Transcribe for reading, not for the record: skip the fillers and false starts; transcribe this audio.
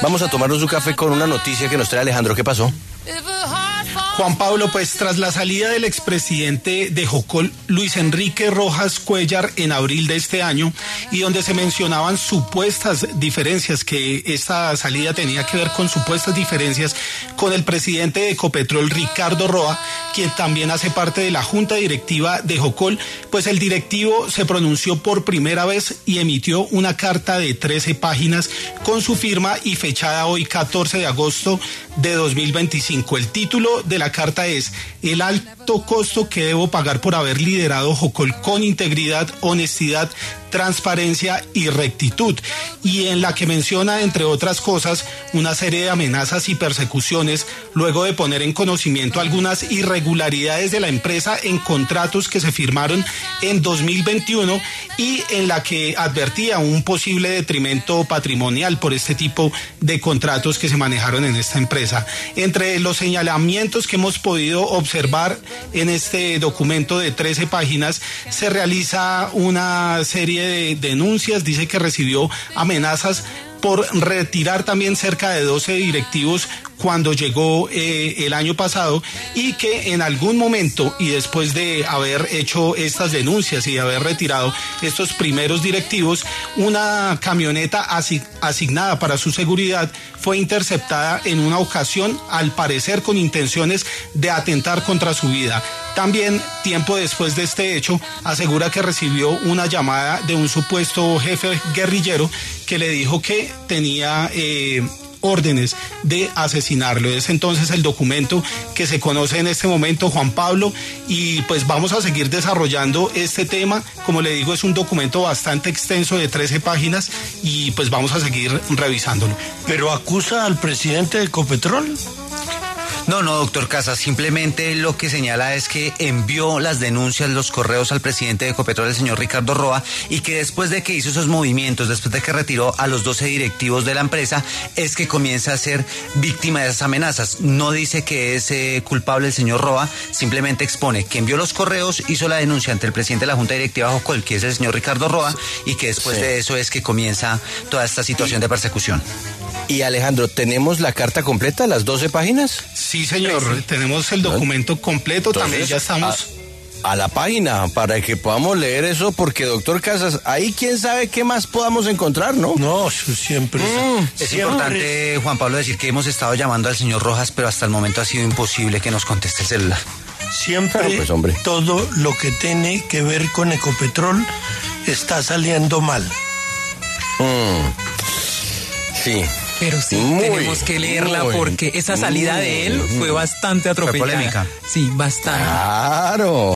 Vamos a tomarnos un café con una noticia que nos trae Alejandro. ¿Qué pasó? Juan Pablo, pues tras la salida del expresidente de Jocol, Luis Enrique Rojas Cuellar, en abril de este año, y donde se mencionaban supuestas diferencias, que esta salida tenía que ver con supuestas diferencias con el presidente de Ecopetrol, Ricardo Roa, quien también hace parte de la junta directiva de Jocol, pues el directivo se pronunció por primera vez y emitió una carta de 13 páginas con su firma y fechada hoy 14 de agosto de 2025. El título de la carta es: el alto costo que debo pagar por haber liderado Jocol con integridad, honestidad, transparencia y rectitud, y en la que menciona, entre otras cosas, una serie de amenazas y persecuciones luego de poner en conocimiento algunas irregularidades de la empresa en contratos que se firmaron en 2021 y en la que advertía un posible detrimento patrimonial por este tipo de contratos que se manejaron en esta empresa. Entre los señalamientos que hemos podido observar en este documento de 13 páginas, se realiza una serie de denuncias. Dice que recibió amenazas por retirar también cerca de 12 directivos cuando llegó el año pasado, y que en algún momento, y después de haber hecho estas denuncias y de haber retirado estos primeros directivos, una camioneta asignada para su seguridad fue interceptada en una ocasión, al parecer con intenciones de atentar contra su vida. También, tiempo después de este hecho, asegura que recibió una llamada de un supuesto jefe guerrillero que le dijo que tenía órdenes de asesinarlo. Es entonces el documento que se conoce en este momento, Juan Pablo, y pues vamos a seguir desarrollando este tema. Como le digo, es un documento bastante extenso de 13 páginas y pues vamos a seguir revisándolo. ¿Pero acusa al presidente de Ecopetrol? No, doctor Casas, simplemente lo que señala es que envió las denuncias, los correos al presidente de Ecopetrol, el señor Ricardo Roa, y que después de que hizo esos movimientos, después de que retiró a los 12 directivos de la empresa, es que comienza a ser víctima de esas amenazas. No dice que es culpable el señor Roa, simplemente expone que envió los correos, hizo la denuncia ante el presidente de la junta directiva de Jocol, que es el señor Ricardo Roa, y que después de eso es que comienza toda esta situación de persecución. Y Alejandro, ¿tenemos la carta completa, las 12 páginas? Sí, señor, tenemos el documento completo. Entonces, también ya estamos a la página para que podamos leer eso, porque, doctor Casas, ahí quién sabe qué más podamos encontrar, ¿no? No, siempre. Es importante, Juan Pablo, decir que hemos estado llamando al señor Rojas, pero hasta el momento ha sido imposible que nos conteste el celular. Siempre, pues, hombre, todo lo que tiene que ver con Ecopetrol está saliendo mal. Sí. Pero sí, tenemos que leerla porque esa salida de él fue bastante atropellada. Fue polémica. Sí, bastante. Claro.